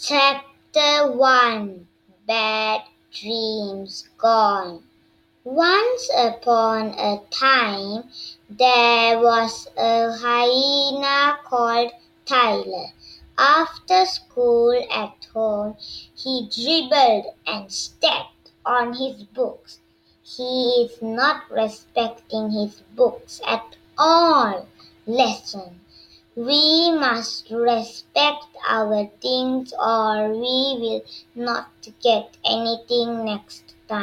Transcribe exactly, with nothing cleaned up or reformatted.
Chapter one Bad Dreams Gone. Once upon a time, there was a hyena called Tyler. After school at home, he dribbled and stepped on his books. He is not respecting his books at all. Lesson. We must respect our things or we will not get anything next